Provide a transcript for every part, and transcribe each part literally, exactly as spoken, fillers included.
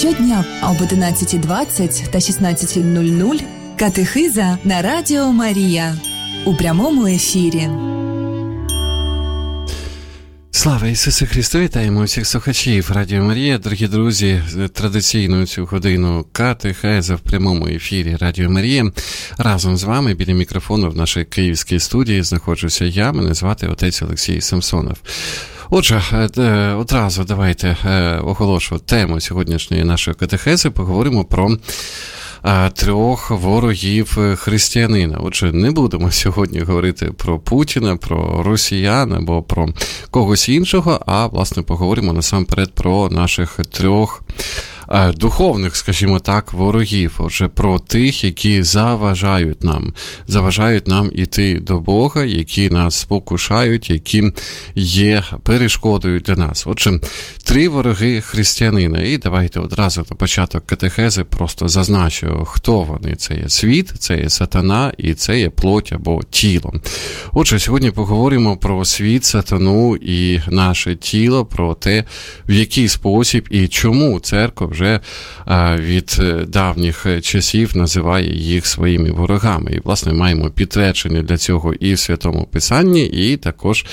Щодня об одинадцята двадцять та шістнадцята нуль нуль катехиза на Радіо Марія у прямому ефірі. Слава Ісусу Христу! Вітаємо всіх слухачів Радіо Марія. Дорогі друзі, традиційну цю годину катехеза в прямому ефірі Радіо Марія. Разом з вами біля мікрофону в нашій київській студії знаходжуся я, мене звати отець Олексій Самсонов. Отже, одразу давайте оголошу тему сьогоднішньої нашої катехези. Поговоримо про трьох ворогів християнина. Отже, не будемо сьогодні говорити про Путіна, про росіян або про когось іншого, а, власне, поговоримо насамперед про наших трьох духовних, скажімо так, ворогів. Отже, про тих, які заважають нам, заважають нам іти до Бога, які нас спокушають, які є перешкодою для нас. Отже, три вороги християнина. І давайте одразу на початок катехези просто зазначу, хто вони. Це є світ, це є сатана і це є плоть або тіло. Отже, сьогодні поговоримо про світ, сатану і наше тіло, про те, в який спосіб і чому церква вже вже від давніх часів називає їх своїми ворогами. І, власне, маємо підтвердження для цього і в Святому Писанні, і також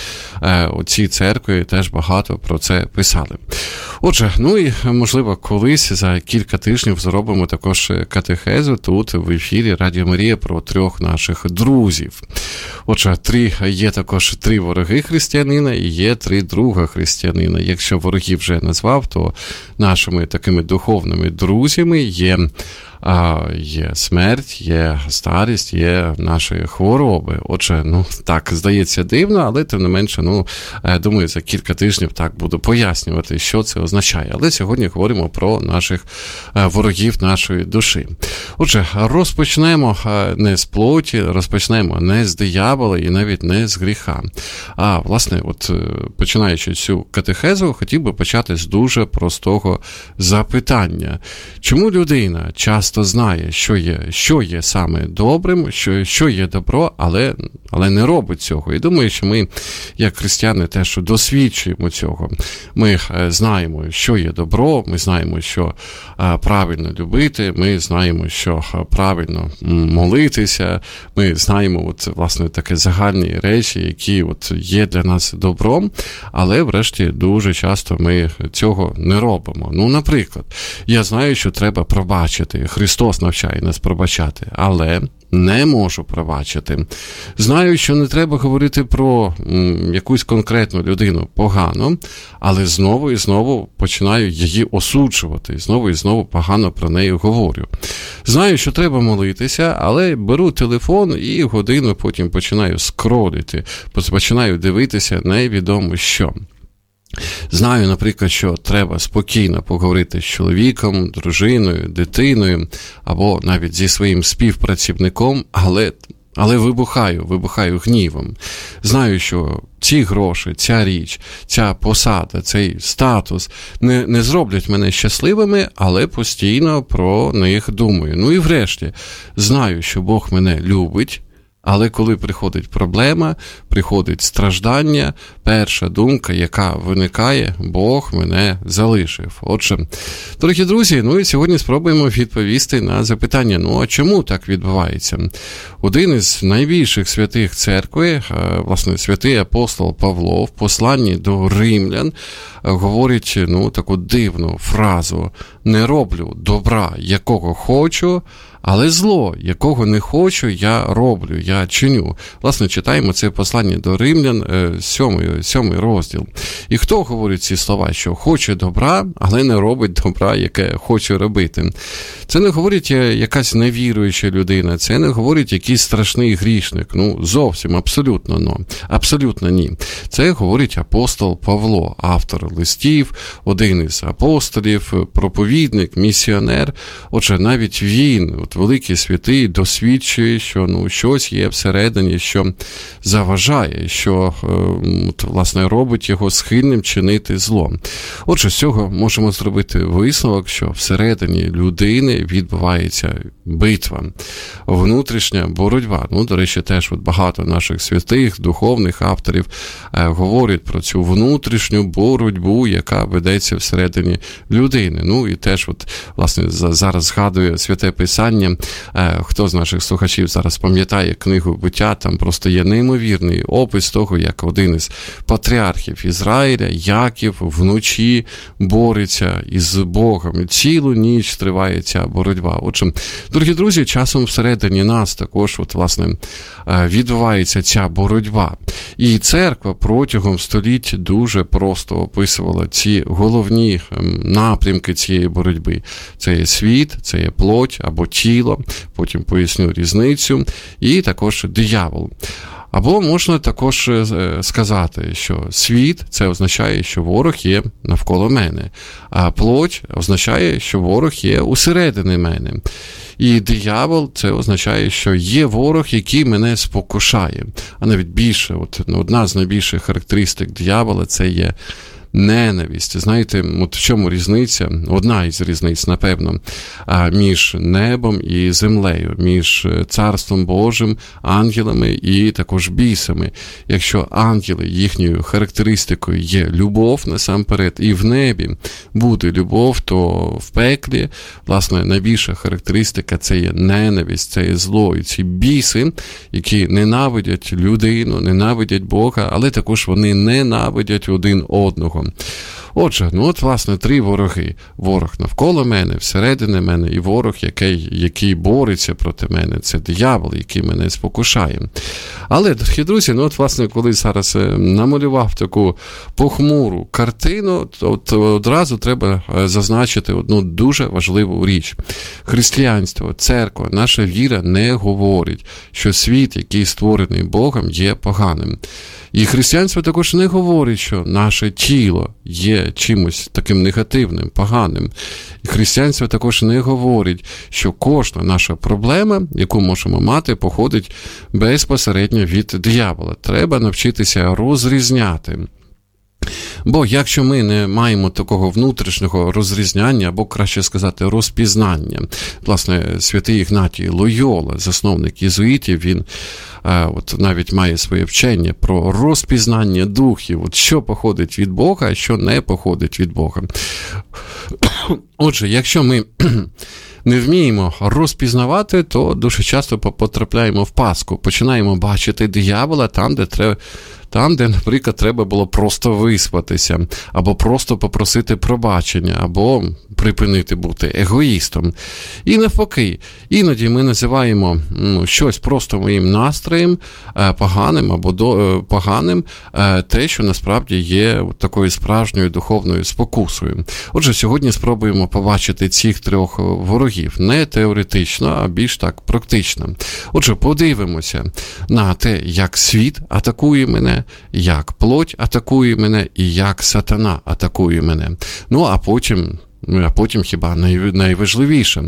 оці церкви теж багато про це писали. Отже, ну і, можливо, колись за кілька тижнів зробимо також катехезу тут в ефірі Радіо Марія про трьох наших друзів. Отже, три, є також три вороги християнина і є три друга християнина. Якщо ворогів вже назвав, то нашими такими духовними друзями є, а, є смерть, є старість, є наші хвороби. Отже, ну, так, здається дивно, але тим не менше, ну, думаю, за кілька тижнів так буду пояснювати, що це означає. Але сьогодні говоримо про наших ворогів нашої душі. Отже, розпочнемо не з плоті, розпочнемо не з диявола і навіть не з гріха. А, власне, от починаючи цю катехезу, хотів би почати з дуже простого запитання. Чому людина часто знає, що є, що є саме добрим, що, що є добро, але, але не робить цього? І думаю, що ми, як християни, теж досвідчуємо цього. Ми знаємо, що є добро, ми знаємо, що правильно любити, ми знаємо, що правильно молитися, ми знаємо, от, власне, такі загальні речі, які от є для нас добром, але, врешті, дуже часто ми цього не робимо. Ну, наприклад, я знаю, що треба пробачити. Христос навчає нас пробачати, але не можу пробачити. Знаю, що не треба говорити про м, якусь конкретну людину погано, але знову і знову починаю її осуджувати, знову і знову погано про неї говорю. Знаю, що треба молитися, але беру телефон і годину потім починаю скролити, починаю дивитися невідомо що. Знаю, наприклад, що треба спокійно поговорити з чоловіком, дружиною, дитиною або навіть зі своїм співпрацівником, але, але вибухаю, вибухаю гнівом. Знаю, що ці гроші, ця річ, ця посада, цей статус не, не зроблять мене щасливими, але постійно про них думаю. Ну і врешті, знаю, що Бог мене любить, але коли приходить проблема, приходить страждання, перша думка, яка виникає, Бог мене залишив. Отже, дорогі друзі, ну і сьогодні спробуємо відповісти на запитання, ну а чому так відбувається? Один із найбільших святих церкви, власне, святий апостол Павло в посланні до римлян говорить, ну, таку дивну фразу: «Не роблю добра, якого хочу, але зло, якого не хочу, я роблю, я чиню». Власне, читаємо це послання до римлян, сьомий, сьомий розділ. І хто говорить ці слова, що хоче добра, але не робить добра, яке хоче робити? Це не говорить якась невіруюча людина, це не говорить якийсь страшний грішник. Ну, зовсім, абсолютно, ну, абсолютно ні. Це говорить апостол Павло, автор листів, один із апостолів, проповідник, місіонер. Отже, навіть він, от великий святий, досвідчує, що, ну, щось є всередині, що заважає, що, от, власне, робить його схильним чинити зло. Отже, з цього можемо зробити висновок, що всередині людини відбувається битва, внутрішня боротьба. Ну, до речі, теж от багато наших святих, духовних авторів е, говорять про цю внутрішню боротьбу, яка ведеться всередині людини. Ну, і теж, от, власне, зараз згадує Святе Писання. Е, хто з наших слухачів зараз пам'ятає книгу «Буття», там просто є неймовірний опис того, як один із патріархів Ізраїля, Яків, вночі бореться із Богом. І цілу ніч триває ця боротьба. Отже, дорогі друзі, часом всередині нас також, от, власне, відбувається ця боротьба. І церква протягом століть дуже просто описувала ці головні напрямки цієї боротьби. Це є світ, це є плоть або тіло, потім поясню різницю, і також диявол. Або можна також сказати, що світ – це означає, що ворог є навколо мене, а плоть означає, що ворог є усередині мене. І диявол – це означає, що є ворог, який мене спокушає. А навіть більше, от, одна з найбільших характеристик диявола – це є ненависть. Знаєте, от в чому різниця? Одна із різниць, напевно, між небом і землею, між Царством Божим, ангелами і також бісами. Якщо ангели, їхньою характеристикою є любов насамперед, і в небі буде любов, то в пеклі, власне, найбільша характеристика – це є ненависть, це є зло. І ці біси, які ненавидять людину, ненавидять Бога, але також вони ненавидять один одного. Отже, ну от, власне, три вороги. Ворог навколо мене, всередині мене, і ворог, який, який бореться проти мене. Це диявол, який мене спокушає. Але, дорогі друзі, ну от, власне, коли зараз намалював таку похмуру картину, то от одразу треба зазначити одну дуже важливу річ. Християнство, церква, наша віра не говорить, що світ, який створений Богом, є поганим. І християнство також не говорить, що наше тіло є чимось таким негативним, поганим. І християнство також не говорить, що кожна наша проблема, яку можемо мати, походить безпосередньо від диявола. Треба навчитися розрізняти. Бо якщо ми не маємо такого внутрішнього розрізняння, або, краще сказати, розпізнання, власне, святий Ігнатій Лойола, засновник єзуїтів, він от навіть має своє вчення про розпізнання духів, от що походить від Бога, а що не походить від Бога. Отже, якщо ми не вміємо розпізнавати, то дуже часто потрапляємо в пастку, починаємо бачити диявола там, де треба, там, де, наприклад, треба було просто виспатися, або просто попросити пробачення, або припинити бути егоїстом. І навпаки, іноді ми називаємо ну, щось просто моїм настроєм поганим, або до, поганим, те, що насправді є такою справжньою духовною спокусою. Отже, сьогодні спробуємо побачити цих трьох ворогів. Не теоретично, а більш так практично. Отже, подивимося на те, як світ атакує мене, як плоть атакує мене і як сатана атакує мене. Ну, а потім... А потім, хіба найважливіше,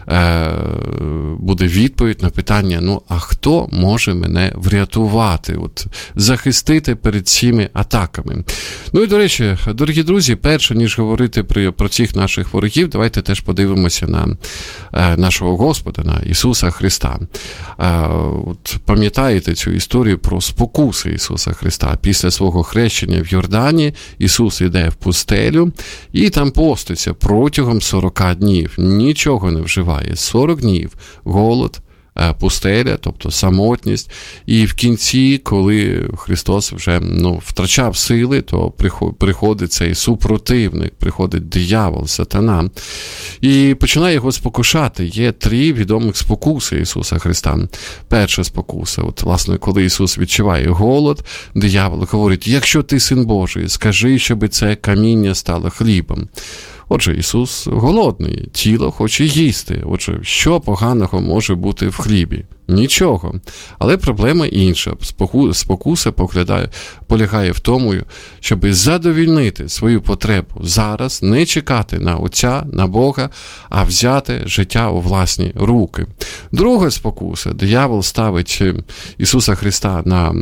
буде відповідь на питання, ну, а хто може мене врятувати, от, захистити перед цими атаками? Ну і, до речі, дорогі друзі, перше, ніж говорити про, про цих наших ворогів, давайте теж подивимося на нашого Господа, на Ісуса Христа. От, пам'ятаєте цю історію про спокуси Ісуса Христа? Після свого хрещення в Йордані Ісус йде в пустелю і там поститься протягом сорок днів, нічого не вживає. сорок днів голод, пустеля, тобто самотність. І в кінці, коли Христос вже ну, втрачав сили, то приходить цей супротивник, приходить диявол, сатана, і починає його спокушати. Є три відомих спокуси Ісуса Христа. Перша спокуса, от, власне, коли Ісус відчуває голод, диявол говорить, якщо ти Син Божий, скажи, щоб це каміння стало хлібом. Отже, Ісус голодний, тіло хоче їсти. Отже, що поганого може бути в хлібі? Нічого. Але проблема інша. Спокуса поглядає, полягає в тому, щоб задовільнити свою потребу зараз, не чекати на Отця, на Бога, а взяти життя у власні руки. Друга спокуса. Диявол ставить Ісуса Христа на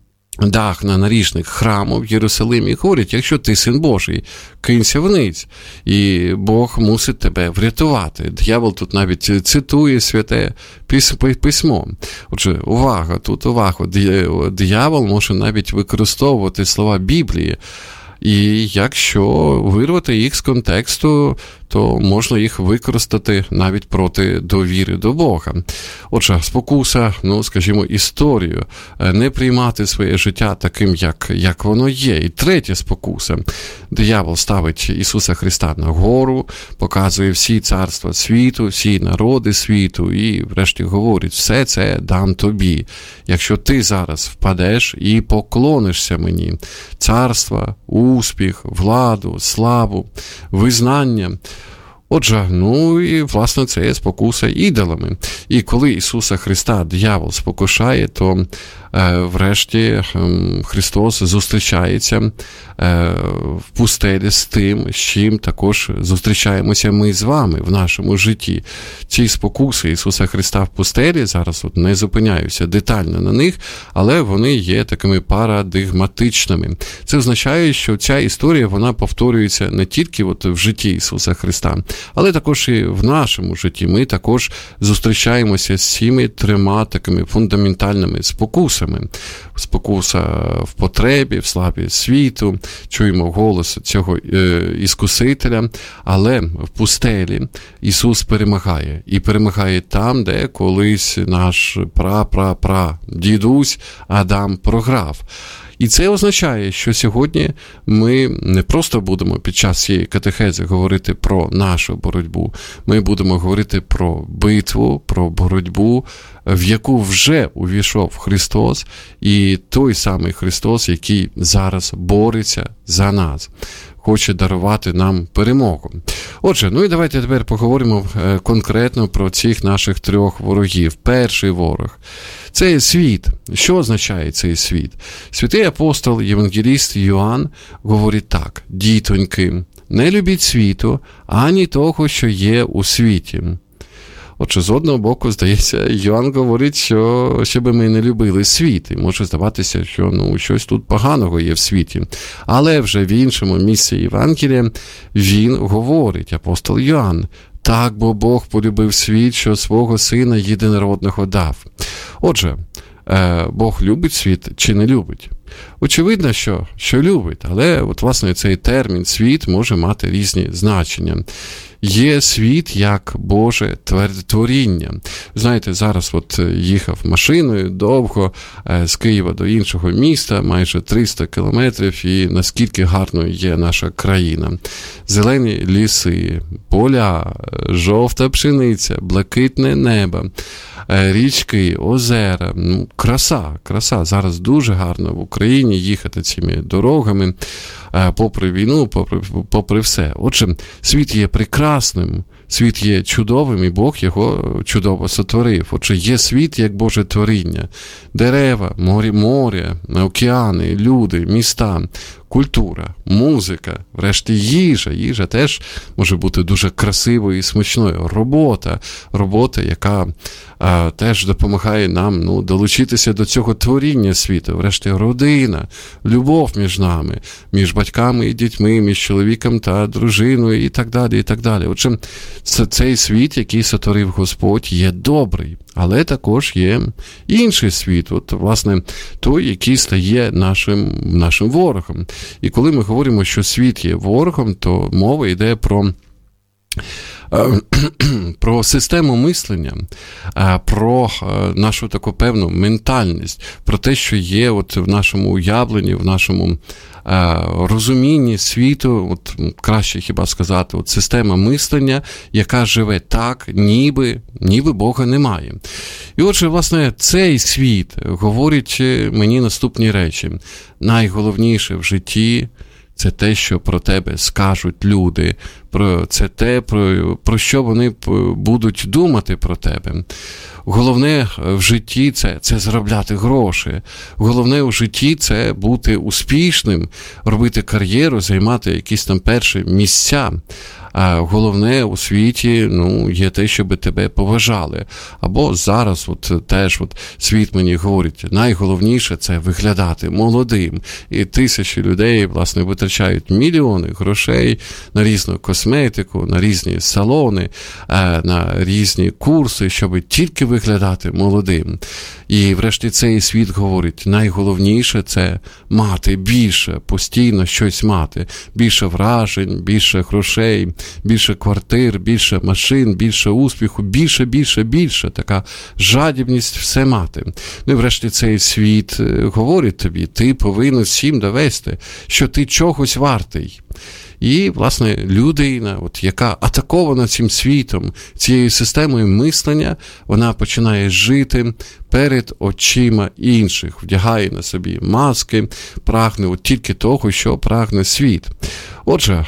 дах на наріжник храму в Єрусалимі і говорить, якщо ти син Божий, кинься вниз, і Бог мусить тебе врятувати. Диявол тут навіть цитує святе письмо. Отже, увага, тут увага. Диявол може навіть використовувати слова Біблії, і якщо вирвати їх з контексту, то можна їх використати навіть проти довіри до Бога. Отже, спокуса, ну, скажімо, історію, не приймати своє життя таким, як, як воно є. І третя спокуса. Диявол ставить Ісуса Христа на гору, показує всі царства світу, всі народи світу і врешті говорить, все це дам тобі, якщо ти зараз впадеш і поклонишся мені. Царства, успіх, владу, славу, визнання. Отже, ну і, власне, це є спокуса ідолами. І коли Ісуса Христа диявол спокушає, то е, врешті е, Христос зустрічається е, в пустелі з тим, з чим також зустрічаємося ми з вами в нашому житті. Ці спокуси Ісуса Христа в пустелі, зараз от не зупиняюся детально на них, але вони є такими парадигматичними. Це означає, що ця історія, вона повторюється не тільки от в житті Ісуса Христа, але також і в нашому житті. Ми також зустрічаємося з цими трьома такими фундаментальними спокусами. Спокуса в потребі, в славі світу, чуємо голос цього е, іскусителя, але в пустелі Ісус перемагає. І перемагає там, де колись наш пра-пра-пра дідусь Адам програв. І це означає, що сьогодні ми не просто будемо під час цієї катехези говорити про нашу боротьбу, ми будемо говорити про битву, про боротьбу, в яку вже увійшов Христос, і той самий Христос, який зараз бореться за нас, хоче дарувати нам перемогу. Отже, ну і давайте тепер поговоримо конкретно про цих наших трьох ворогів. Перший ворог – це світ. Що означає цей світ? Святий апостол, євангеліст Йоанн говорить так: «Дітоньки, не любіть світу, ані того, що є у світі». Отже, з одного боку, здається, Йоанн говорить, що щоб ми не любили світ. І може здаватися, що ну, щось тут поганого є в світі. Але вже в іншому місці Євангелія він говорить, апостол Йоанн, так, бо Бог полюбив світ, що свого Сина єдинородного дав. Отже, Бог любить світ чи не любить? Очевидно, що, що любить, але от, власне, цей термін «світ» може мати різні значення. Є світ як Боже творіння. Знаєте, зараз от їхав машиною довго з Києва до іншого міста, майже триста кілометрів, і наскільки гарною є наша країна. Зелені ліси, поля, жовта пшениця, блакитне небо, річки, озера. Ну, краса, краса. Зараз дуже гарно в Україні їхати цими дорогами, попри війну, попри, попри все. Отже, світ є прекрасним, світ є чудовим, і Бог його чудово сотворив. Отже, є світ як Боже творіння. Дерева, море, море, океани, люди, міста, культура, музика, врешті їжа. Їжа теж може бути дуже красивою і смачною. Робота, робота, яка а, теж допомагає нам ну, долучитися до цього творіння світу. Врешті родина, любов між нами, між батьками і дітьми, між чоловіком та дружиною і так далі, і так далі. Отже, цей світ, який сотворив Господь, є добрий. Але також є інший світ, от, власне, той, який стає нашим, нашим ворогом. І коли ми говоримо, що світ є ворогом, то мова йде про, про систему мислення, про нашу таку певну ментальність, про те, що є от в нашому уявленні, в нашому розумінні світу, от краще хіба сказати, от система мислення, яка живе так, ніби, ніби Бога немає. І отже, власне, цей світ говорить мені наступні речі. Найголовніше в житті – це те, що про тебе скажуть люди, про це те, про, про що вони будуть думати про тебе. Головне в житті це, це заробляти гроші. Головне в житті це бути успішним, робити кар'єру, займати якісь там перші місця. А головне у світі, ну, є те, щоб тебе поважали. Або зараз от теж от світ мені говорить, найголовніше це виглядати молодим. І тисячі людей, власне, витрачають мільйони грошей на різну косметику, на різні салони, на різні курси, щоб тільки виглядати молодим. І врешті цей світ говорить, найголовніше це мати більше, постійно щось мати. Більше вражень, більше грошей, більше квартир, більше машин, більше успіху, більше, більше, більше. Така жадібність все мати. Ну і врешті цей світ говорить тобі, ти повинен всім довести, що ти чогось вартий. І, власне, людина, от, яка атакована цим світом, цією системою мислення, вона починає жити перед очима інших, вдягає на собі маски, прагне от тільки того, що прагне світ. Отже,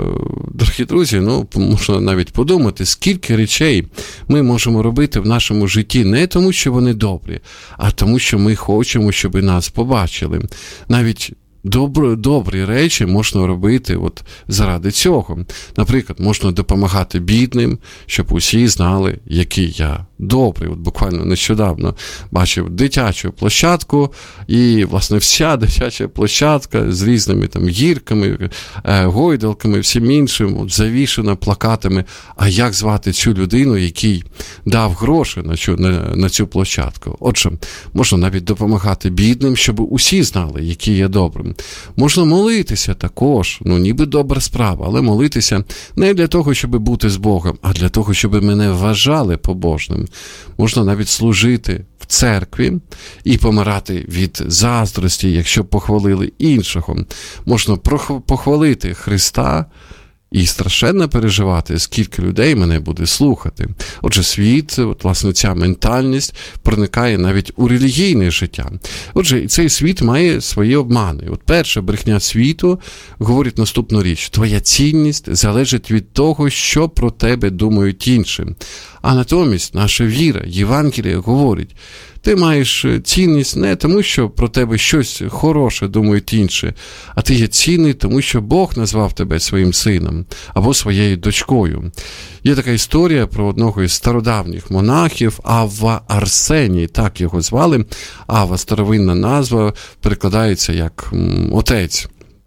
дорогі друзі, ну, можна навіть подумати, скільки речей ми можемо робити в нашому житті не тому, що вони добрі, а тому, що ми хочемо, щоб нас побачили. Навіть Добрі, добрі речі можна робити от заради цього. Наприклад, можна допомагати бідним, щоб усі знали, який я добрий. От буквально нещодавно бачив дитячу площадку, і, власне, вся дитяча площадка з різними там гірками, гойдалками, всім іншим, от, завішена плакатами, а як звати цю людину, який дав гроші на цю, на, на цю площадку. Отже, можна навіть допомагати бідним, щоб усі знали, який я добрий. Можна молитися також, ну ніби добра справа, але молитися не для того, щоб бути з Богом, а для того, щоб мене вважали побожним. Можна навіть служити в церкві і помирати від заздрості, якщо похвалили іншого. Можна похвалити Христа і страшенно переживати, скільки людей мене буде слухати. Отже, світ, от, власне, ця ментальність проникає навіть у релігійне життя. Отже, і цей світ має свої обмани. От перша брехня світу говорить наступну річ. Твоя цінність залежить від того, що про тебе думають інші. А натомість наша віра, Євангеліє говорить, ти маєш цінність не тому, що про тебе щось хороше думають інші, а ти є цінний, тому що Бог назвав тебе своїм сином або своєю дочкою. Є така історія про одного із стародавніх монахів, Авва Арсеній, так його звали. Авва, старовинна назва, перекладається як «отець».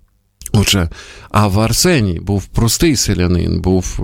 Отже, Авва Арсеній був простий селянин, був...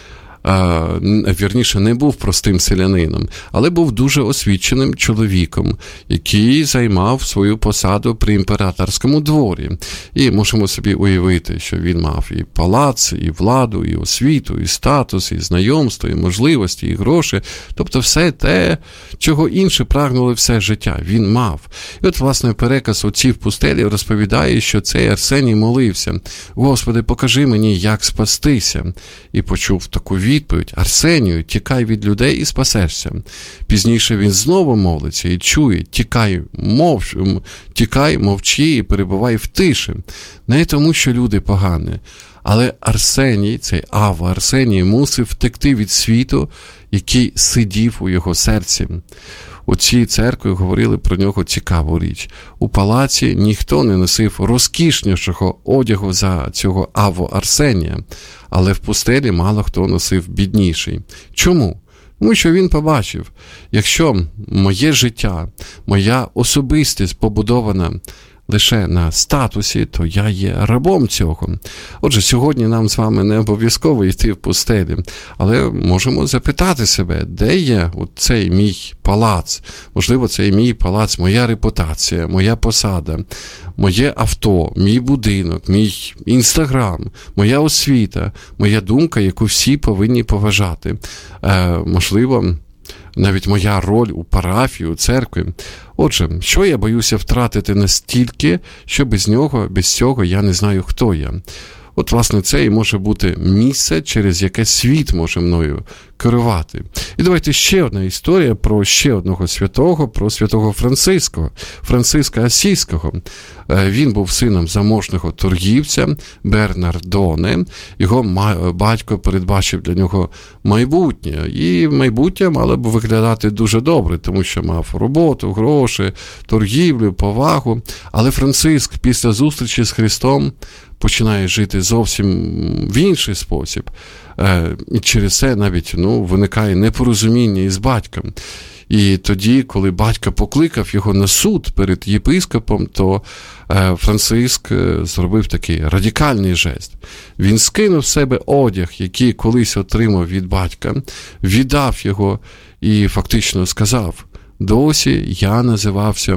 вірніше, не був простим селянином, але був дуже освіченим чоловіком, який займав свою посаду при імператорському дворі. І можемо собі уявити, що він мав і палац, і владу, і освіту, і статус, і знайомство, і можливості, і гроші. Тобто все те, чого інші прагнули все життя, він мав. І от, власне, переказ отців пустелі розповідає, що цей Арсеній молився: «Господи, покажи мені, як спастися». І почув таку відповідь: «Арсенію, тікай від людей і спасешся». Пізніше він знову молиться і чує: «Тікай, мовч, тікай, мовчи і перебувай в тиші». Не тому, що люди погані, але Арсеній, цей Авва Арсеній, мусив втекти від світу, який сидів у його серці. У цій церкві говорили про нього цікаву річ. У палаці ніхто не носив розкішнішого одягу за цього Авву Арсенія, але в пустелі мало хто носив бідніший. Чому? Тому що він побачив, якщо моє життя, моя особистість побудована лише на статусі, то я є рабом цього. Отже, сьогодні нам з вами не обов'язково йти в пустелі, але можемо запитати себе, де є от цей мій палац? Можливо, цей мій палац, моя репутація, моя посада, моє авто, мій будинок, мій інстаграм, моя освіта, моя думка, яку всі повинні поважати. Е, можливо, навіть моя роль у парафії, у церкві. Отже, що я боюся втратити настільки, що без нього, без цього я не знаю, хто я. От, власне, це і може бути місце, через яке світ може мною керувати. І давайте ще одна історія про ще одного святого, про святого Франциска, Франциска Асійського. Він був сином заможного торгівця Бернардоне. Його батько передбачив для нього майбутнє. І майбутнє мало б виглядати дуже добре, тому що мав роботу, гроші, торгівлю, повагу. Але Франциск після зустрічі з Христом починає жити зовсім в інший спосіб. І через це навіть ну, виникає непорозуміння із батьком. І тоді, коли батько покликав його на суд перед єпископом, то Франциск зробив такий радикальний жест. Він скинув з себе одяг, який колись отримав від батька, віддав його і фактично сказав: досі я називався,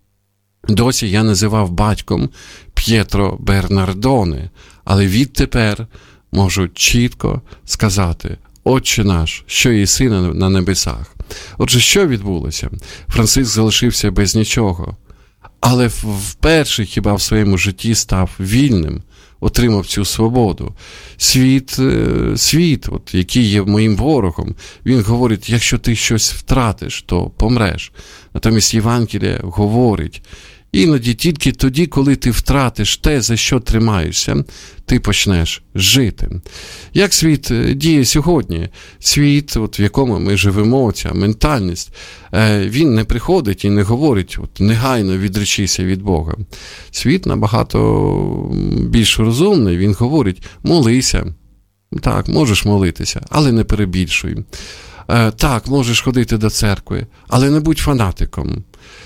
досі я називав батьком П'єтро Бернардоне, але відтепер можу чітко сказати: Отче наш, що єси на небесах. Отже, що відбулося? Франциск залишився без нічого, але вперше хіба в своєму житті став вільним, отримав цю свободу. Світ, світ, от, який є моїм ворогом, він говорить: якщо ти щось втратиш, то помреш. Натомість Євангеліє говорить: іноді тільки тоді, коли ти втратиш те, за що тримаєшся, ти почнеш жити. Як світ діє сьогодні? Світ, от, в якому ми живемо, ця ментальність, він не приходить і не говорить: от, негайно відречися від Бога. Світ набагато більш розумний, він говорить: молися. Так, можеш молитися, але не перебільшуй. Так, можеш ходити до церкви, але не будь фанатиком.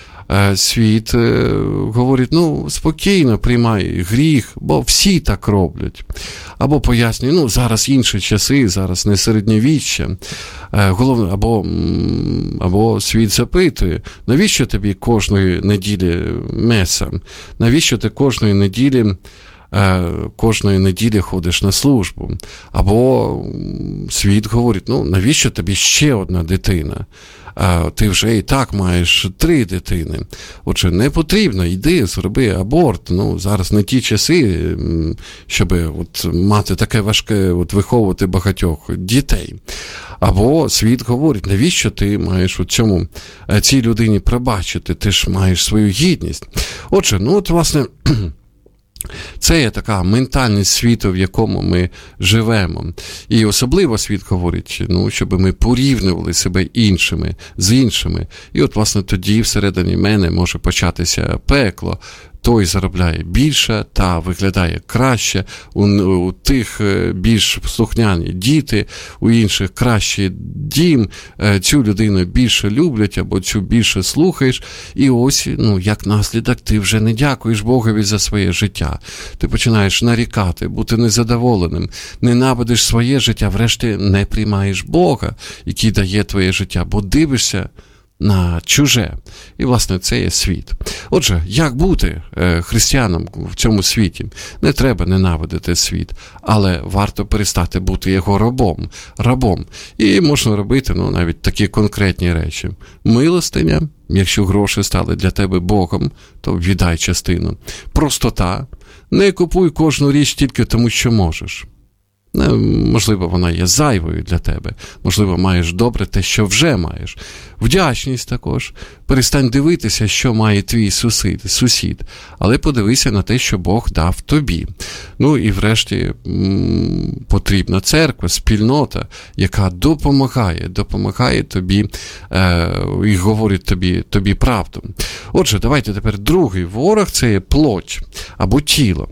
Світ говорить: ну, спокійно приймай гріх, бо всі так роблять. Або пояснює: ну, зараз інші часи, зараз не середньовіччя. Головне, або, або світ запитує: навіщо тобі кожної неділі меса? Навіщо ти кожної неділі кожної неділі ходиш на службу? Або світ говорить: ну, навіщо тобі ще одна дитина? Ти вже і так маєш три дитини. Отже, не потрібно, йди, зроби аборт. Ну, зараз не ті часи, щоб от мати таке важке, от виховувати багатьох дітей. Або світ говорить: навіщо ти маєш у цьому, цій людині пробачити? Ти ж маєш свою гідність. Отже, ну от, власне, це є така ментальність світу, в якому ми живемо. І особливо світ говорить, ну, щоб ми порівнювали себе іншими з іншими. І от, власне, тоді всередині мене може початися пекло. Той заробляє більше та виглядає краще, у, у тих більш слухняні діти, у інших кращий дім, цю людину більше люблять або цю більше слухаєш, і ось, ну, як наслідок, ти вже не дякуєш Богові за своє життя. Ти починаєш нарікати, бути незадоволеним, ненавидиш своє життя, врешті не приймаєш Бога, який дає твоє життя, бо дивишся на чуже. І, власне, це є світ. Отже, як бути е, християном в цьому світі? Не треба ненавидити світ, але варто перестати бути його рабом. рабом. І можна робити, ну, навіть такі конкретні речі. Милостиня: якщо гроші стали для тебе Богом, то віддай частину. Простота: не купуй кожну річ тільки тому, що можеш. Можливо, вона є зайвою для тебе. Можливо, маєш добре те, що вже маєш. Вдячність також. Перестань дивитися, що має твій сусід, сусід, але подивися на те, що Бог дав тобі. Ну і врешті потрібна церква, спільнота, яка допомагає, допомагає тобі е, і говорить тобі, тобі правду. Отже, давайте тепер другий ворог – це є плоть або тіло.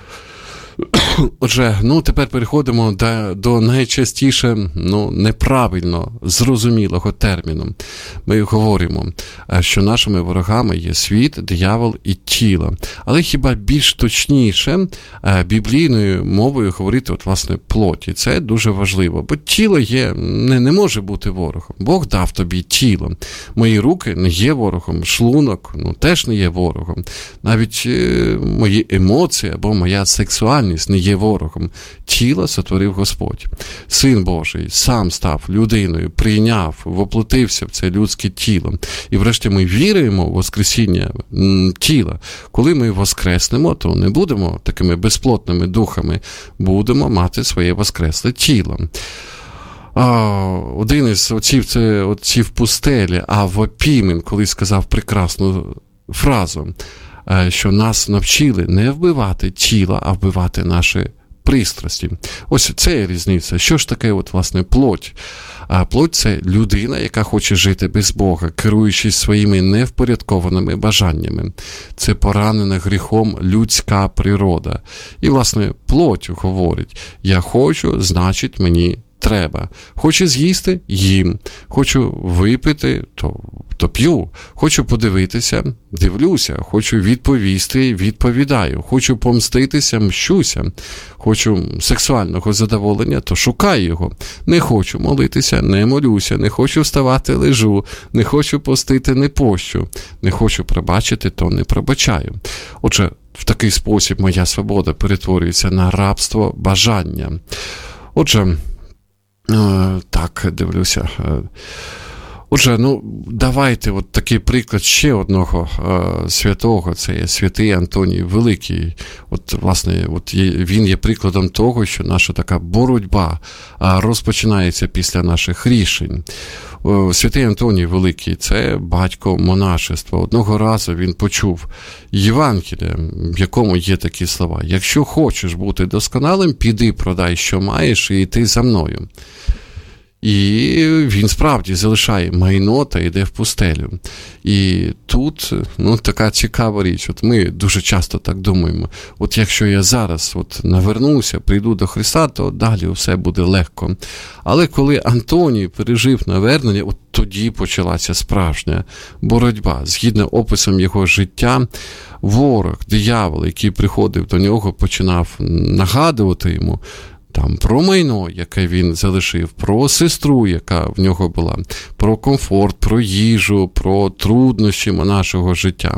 Отже, ну, тепер переходимо до, до найчастіше, ну, неправильно зрозумілого терміну. Ми говоримо, що нашими ворогами є світ, диявол і тіло. Але хіба більш точніше біблійною мовою говорити, от, власне, плоті. Це дуже важливо, бо тіло є, не, не може бути ворогом. Бог дав тобі тіло. Мої руки не є ворогом, шлунок, ну, теж не є ворогом. Навіть е, мої емоції або моя сексуальність не є ворогом. Тіло сотворив Господь. Син Божий сам став людиною, прийняв, воплотився в це людське тіло. І врешті ми віримо в воскресіння тіла. Коли ми воскреснемо, то не будемо такими безплотними духами, будемо мати своє воскресле тіло. один із отців, це отців пустелі, Авва Пімен, коли сказав прекрасну фразу, що нас навчили не вбивати тіла, а вбивати наші пристрасті. Ось це є різниця. Що ж таке, от, власне, плоть? А плоть – це людина, яка хоче жити без Бога, керуючись своїми невпорядкованими бажаннями. Це поранена гріхом людська природа. І, власне, плоть говорить: я хочу, значить мені треба. Хочу з'їсти – їм. Хочу випити – то, то п'ю. Хочу подивитися – дивлюся. Хочу відповісти – відповідаю. Хочу помститися – мщуся. Хочу сексуального задоволення – то шукаю його. Не хочу молитися – не молюся. Не хочу вставати – лежу. Не хочу постити – не пощу. Не хочу пробачити – то не пробачаю. Отже, в такий спосіб моя свобода перетворюється на рабство бажання. Отже, так, дивлюся. Отже, ну, давайте от такий приклад ще одного е, святого, це є святий Антоній Великий. От, власне, от є, він є прикладом того, що наша така боротьба е, розпочинається після наших рішень. Е, святий Антоній Великий – це батько монашества. Одного разу він почув Євангеліє, в якому є такі слова: «Якщо хочеш бути досконалим, піди, продай, що маєш, і йди за мною». І він справді залишає майно та йде в пустелю. І тут, ну, така цікава річ. От ми дуже часто так думаємо: от якщо я зараз от навернуся, прийду до Христа, то далі все буде легко. Але коли Антоній пережив навернення, от тоді почалася справжня боротьба. Згідно описом його життя, ворог, диявол, який приходив до нього, починав нагадувати йому там про майно, яке він залишив, про сестру, яка в нього була, про комфорт, про їжу, про труднощі нашого життя,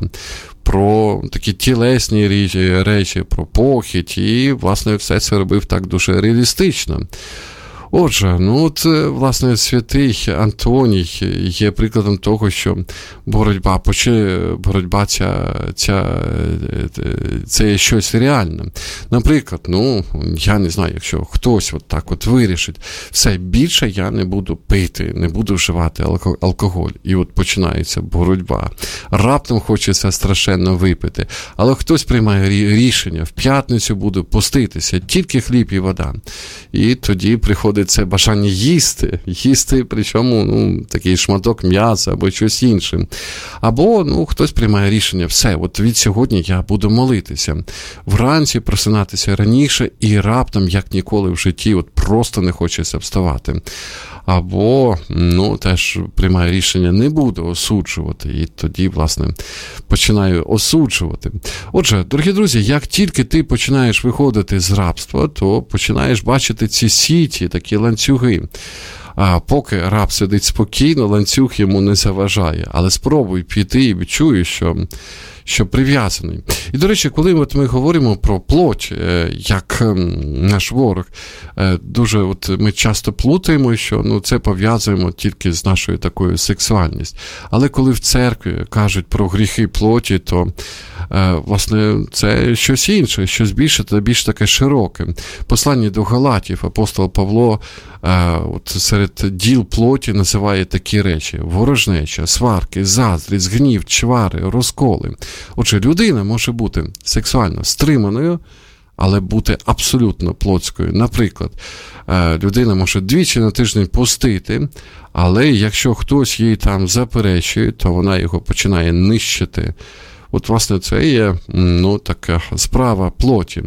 про такі тілесні речі, про похідь, і, власне, все це робив так дуже реалістично. Отже, ну от, власне, святий Антоній є прикладом того, що боротьба, боротьба ця, ця, це є щось реальне. Наприклад, ну, я не знаю, якщо хтось от так от вирішить: все, більше я не буду пити, не буду вживати алкоголь. І от починається боротьба. Раптом хочеться страшенно випити. Але хтось приймає рішення: в п'ятницю буду поститися, тільки хліб і вода. І тоді приходить це бажання їсти, їсти, причому, ну, такий шматок м'яса або щось інше. Або, ну, хтось приймає рішення: все, от від сьогодні я буду молитися. Вранці просинатися раніше, і раптом, як ніколи в житті, от просто не хочеться вставати. Або, ну, теж приймає рішення: не буду осуджувати. І тоді, власне, починаю осуджувати. Отже, дорогі друзі, як тільки ти починаєш виходити з рабства, то починаєш бачити ці сіті, такі ланцюги. А поки раб сидить спокійно, ланцюг йому не заважає. Але спробуй піти і відчуєш, що, що прив'язаний. І, до речі, коли от ми говоримо про плоть, як наш ворог, дуже от ми часто плутаємо, що, ну, це пов'язуємо тільки з нашою такою сексуальністю. Але коли в церкві кажуть про гріхи плоті, то, власне, це щось інше, щось більше та більш таке широке. Послання до Галатів апостол Павло от серед діл плоті називає такі речі: ворожнеча, сварки, заздрість, гнів, чвари, розколи. Отже, людина може бути сексуально стриманою, але бути абсолютно плотською. Наприклад, людина може двічі на тиждень постити, але якщо хтось їй там заперечує, то вона його починає нищити. От, власне, це є, ну, така справа плоті.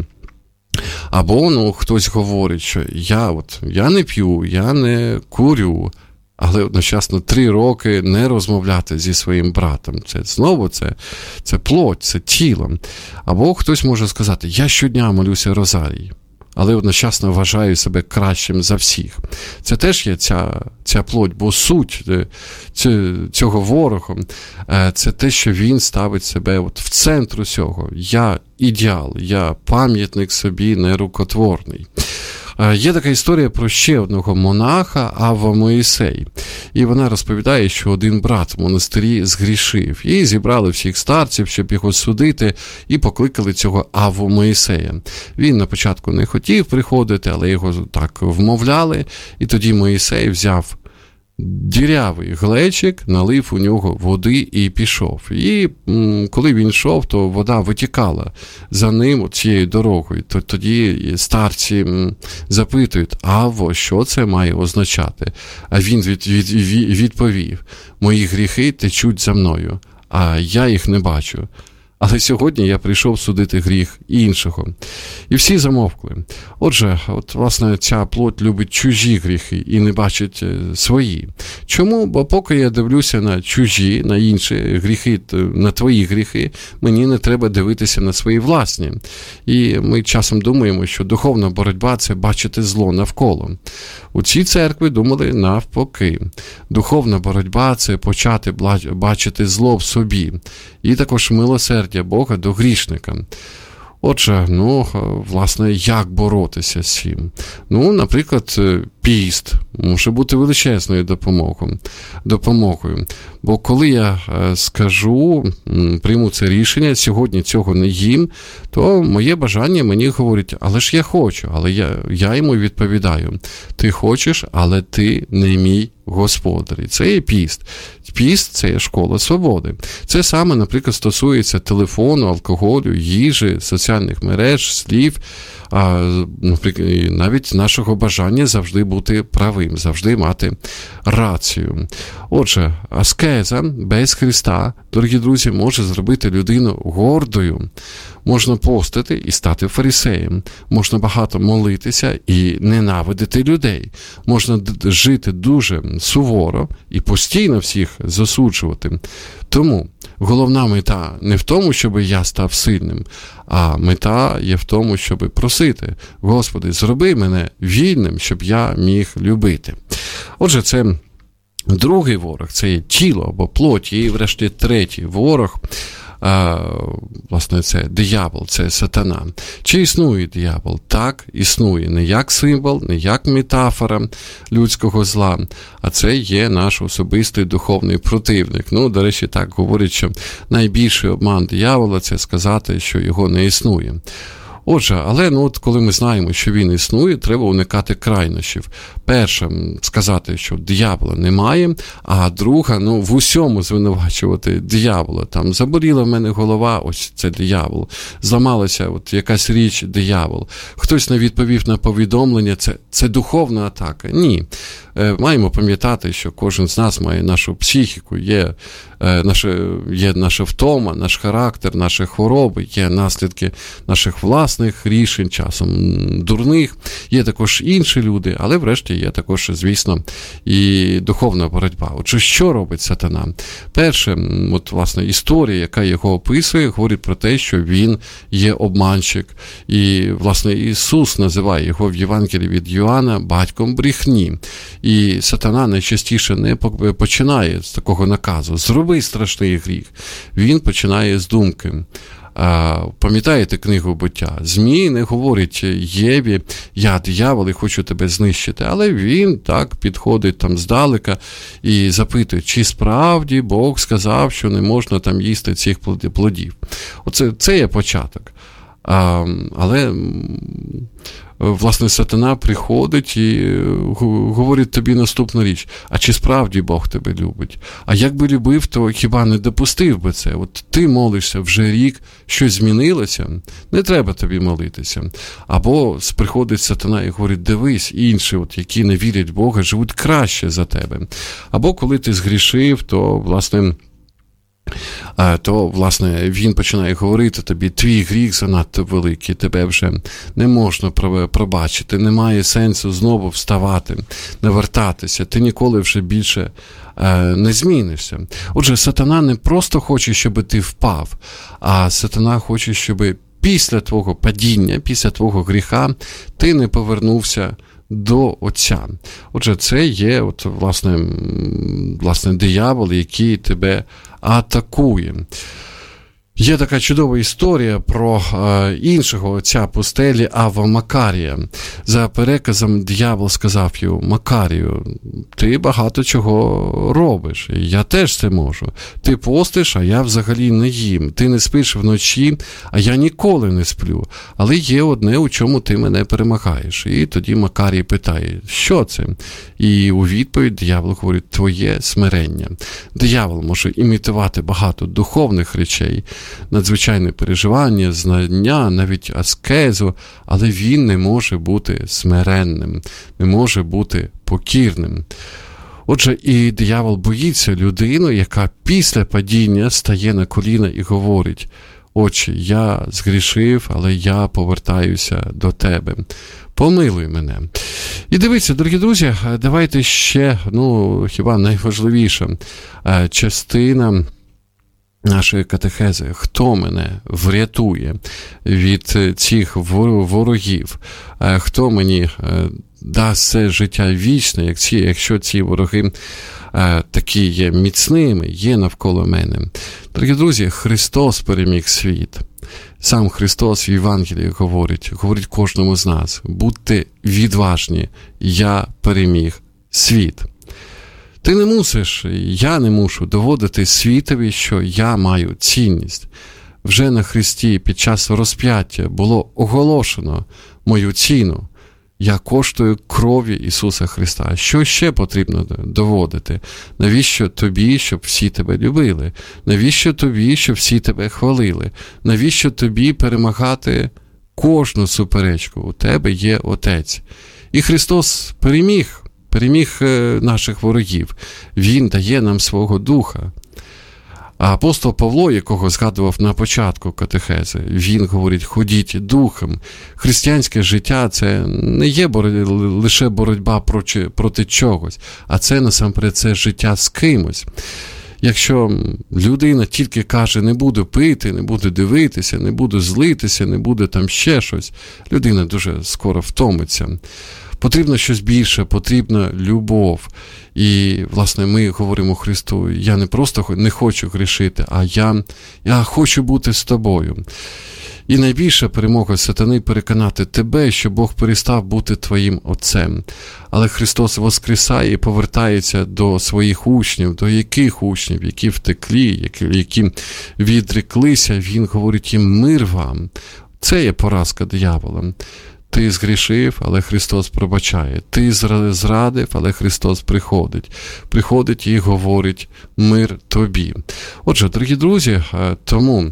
Або, ну, хтось говорить, що я, от, я не п'ю, я не курю, але одночасно три роки не розмовляти зі своїм братом. Це знову це, це плоть, це тіло. Або хтось може сказати: я щодня молюся розарій, але одночасно вважаю себе кращим за всіх. Це теж є ця, ця плоть, бо суть цього ворога – це те, що він ставить себе от в центр усього. Я ідеал, я пам'ятник собі нерукотворний. Є така історія про ще одного монаха Авва Моїсей. І вона розповідає, що один брат в монастирі згрішив. І зібрали всіх старців, щоб його судити, і покликали цього Авву Моїсея. Він на початку не хотів приходити, але його так вмовляли. І тоді Моїсей взяв дірявий глечик, налив у нього води і пішов. І м, коли він йшов, то вода витікала за ним цією дорогою. То, тоді старці м, запитують: Авво, що це має означати? А він від, від, від, відповів: мої гріхи течуть за мною, а я їх не бачу. Але сьогодні я прийшов судити гріх іншого. І всі замовкли. Отже, от, власне, ця плоть любить чужі гріхи і не бачить свої. Чому? Бо поки я дивлюся на чужі, на інші гріхи, на твої гріхи, мені не треба дивитися на свої власні. І ми часом думаємо, що духовна боротьба – це бачити зло навколо. У цій церкві думали навпаки. Духовна боротьба – це почати бачити зло в собі. І також милосердя Бога до грішника. Отже, ну, власне, як боротися з цим? Ну, наприклад, піст може бути величезною допомогою. допомогою. Бо коли я скажу, прийму це рішення, сьогодні цього не їм, то моє бажання мені говорить: але ж я хочу, але я, я йому відповідаю: ти хочеш, але ти не мій Господар. І це є піст. Піст – це є школа свободи. Це саме, наприклад, стосується телефону, алкоголю, їжі, соціальних мереж, слів, а, наприклад, навіть нашого бажання завжди бути правим, завжди мати рацію. Отже, аскеза без Христа, дорогі друзі, може зробити людину гордою. Можна постити і стати фарисеєм. Можна багато молитися і ненавидити людей. Можна жити дуже суворо і постійно всіх засуджувати. Тому головна мета не в тому, щоб я став сильним, а мета є в тому, щоб просити: Господи, зроби мене вільним, щоб я міг любити. Отже, це другий ворог, це є тіло або плоть, і врешті третій ворог, а, власне, це диявол, це сатана. Чи існує диявол? Так, існує. Не як символ, не як метафора людського зла, а це є наш особистий духовний противник. Ну, до речі, так говорять, що найбільший обман диявола – це сказати, що його не існує. Отже, але ну, от коли ми знаємо, що він існує, треба уникати крайнощів. Перше, сказати, що диявола немає, а друга, ну, в усьому звинувачувати диявола. Там заболіла в мене голова, ось це диявол. Зламалася от якась річ, диявол. Хтось не відповів на повідомлення, це, це духовна атака. Ні. Е, маємо пам'ятати, що кожен з нас має нашу психіку, є, е, наше, є наша втома, наш характер, наші хвороби, є наслідки наших власних рішень, часом дурних. Є також інші люди, але врешті є також, звісно, і духовна боротьба. Отже, що робить сатана? Перше, от, власне, історія, яка його описує, говорить про те, що він є обманщик. І, власне, Ісус називає його в Євангелії від Йоанна батьком брехні. І сатана найчастіше не починає з такого наказу: зроби страшний гріх. Він починає з думки. А, пам'ятаєте книгу «Буття»? Змій не говорить Єві: я диявол і хочу тебе знищити. Але він так підходить там здалека і запитує, чи справді Бог сказав, що не можна там їсти цих плодів. Оце це є початок. А, але, власне, сатана приходить і говорить тобі наступну річ: а чи справді Бог тебе любить? А якби любив, то хіба не допустив би це? От ти молишся вже рік, щось змінилося, не треба тобі молитися. Або приходить сатана і говорить: дивись, інші, от, які не вірять в Бога, живуть краще за тебе. Або коли ти згрішив, то, власне, то, власне, він починає говорити тобі: твій гріх занадто великий, тебе вже не можна пробачити, немає сенсу знову вставати, навертатися, ти ніколи вже більше не змінишся. Отже, сатана не просто хоче, щоб ти впав, а сатана хоче, щоб після твого падіння, після твого гріха ти не повернувся до Отця. Отже, це є, от, власне, власне, диявол, який тебе атакує. Є така чудова історія про е, іншого отця пустелі Авва Макарія. За переказом диявол сказав йому: Макарію, ти багато чого робиш, я теж це можу. Ти постиш, а я взагалі не їм. Ти не спиш вночі, а я ніколи не сплю. Але є одне, у чому ти мене перемагаєш. І тоді Макарій питає: що це? І у відповідь диявол говорить: твоє смирення. Диявол може імітувати багато духовних речей, надзвичайне переживання, знання, навіть аскезу, але він не може бути смиренним, не може бути покірним. Отже, і диявол боїться людину, яка після падіння стає на коліна і говорить: Отче, я згрішив, але я повертаюся до тебе. Помилуй мене. І дивіться, дорогі друзі, давайте ще, ну, хіба найважливіша частина нашої катехези: хто мене врятує від цих ворогів, хто мені дасть це життя вічне, якщо ці вороги такі є міцними, є навколо мене. Дорогі друзі, Христос переміг світ. Сам Христос в Євангелії говорить, говорить кожному з нас: будьте відважні, я переміг світ. Ти не мусиш, я не мушу доводити світові, що я маю цінність. Вже на Христі під час розп'яття було оголошено мою ціну. Я коштую крові Ісуса Христа. Що ще потрібно доводити? Навіщо тобі, щоб всі тебе любили? Навіщо тобі, щоб всі тебе хвалили? Навіщо тобі перемагати кожну суперечку? У тебе є Отець. І Христос переміг. Переміг наших ворогів. Він дає нам свого Духа. А апостол Павло, якого згадував на початку катехези, він говорить: ходіть духом. Християнське життя – це не є бор... лише боротьба проти... проти чогось, а це насамперед це життя з кимось. Якщо людина тільки каже: не буду пити, не буду дивитися, не буду злитися, не буду там ще щось, людина дуже скоро втомиться. Потрібно щось більше, потрібна любов. І, власне, ми говоримо Христу: я не просто не хочу грішити, а я, я хочу бути з тобою. І найбільша перемога сатани – переконати тебе, що Бог перестав бути твоїм Отцем. Але Христос воскресає і повертається до своїх учнів. До яких учнів? Які втеклі, які, які відреклися. Він говорить їм: мир вам. Це є поразка диявола. Ти згрішив, але Христос пробачає. Ти зрадив, але Христос приходить. Приходить і говорить: мир тобі. Отже, дорогі друзі, тому,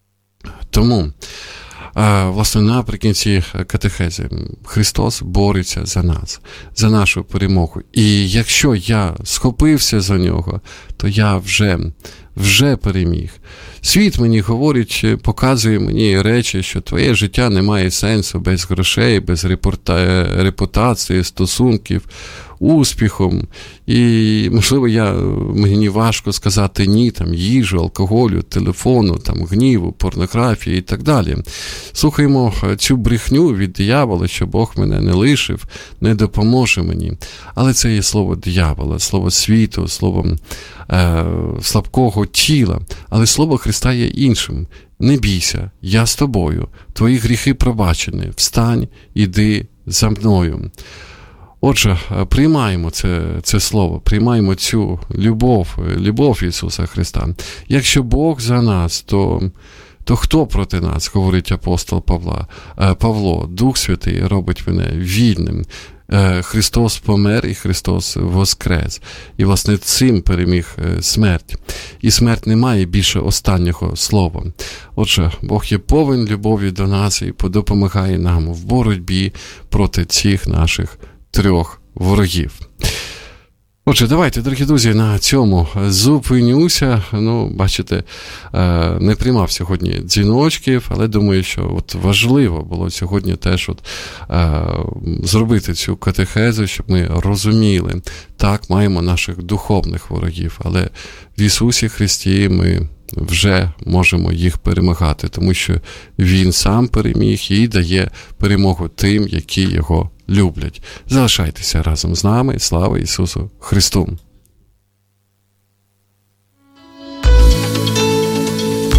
тому власне, наприкінці катехези Христос бореться за нас, за нашу перемогу. І якщо я схопився за нього, то я вже, вже переміг. Світ мені говорить, показує мені речі, що твоє життя не має сенсу без грошей, без репута... репутації, стосунків, успіхом. І, можливо, я, мені важко сказати ні там їжу, алкоголю, телефону, там, гніву, порнографії і так далі. Слухаємо цю брехню від диявола, що Бог мене не лишив, не допоможе мені. Але це є слово диявола, слово світу, слово е, слабкого тіла. Але слово Христа є іншим. Не бійся, я з тобою, твої гріхи пробачені, встань, іди за мною. Отже, приймаємо це, це слово, приймаємо цю любов, любов Ісуса Христа. Якщо Бог за нас, то, то хто проти нас, говорить апостол Павла, Павло. Дух Святий робить мене вільним. Христос помер і Христос воскрес. І, власне, цим переміг смерть. І смерть не має більше останнього слова. Отже, Бог є повен любові до нас і допомагає нам в боротьбі проти цих наших трьох ворогів. Отже, давайте, дорогі друзі, на цьому зупинюся. Ну, бачите, не приймав сьогодні дзвіночків, але думаю, що от важливо було сьогодні теж от, зробити цю катехезу, щоб ми розуміли, так, маємо наших духовних ворогів, але в Ісусі Христі ми вже можемо їх перемагати, тому що Він сам переміг і дає перемогу тим, які Його люблять. Залишайтеся разом з нами. Слава Ісусу Христу!